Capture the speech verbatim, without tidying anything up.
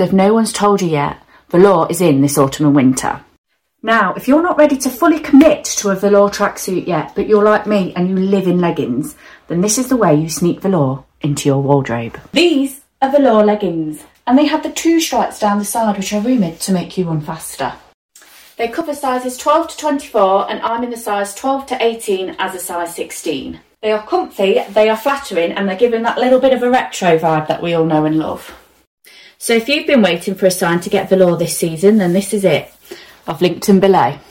So if no one's told you yet, velour is in this autumn and winter. Now, if you're not ready to fully commit to a velour tracksuit yet, but you're like me and you live in leggings, then this is the way you sneak velour into your wardrobe. These are velour leggings, and they have the two stripes down the side which are rumoured to make you run faster. They cover sizes twelve to twenty-four, and I'm in the size twelve to eighteen as a size sixteen. They are comfy, they are flattering, and they're giving that little bit of a retro vibe that we all know and love. So if you've been waiting for a sign to get velour this season, then this is it. I've linked them below.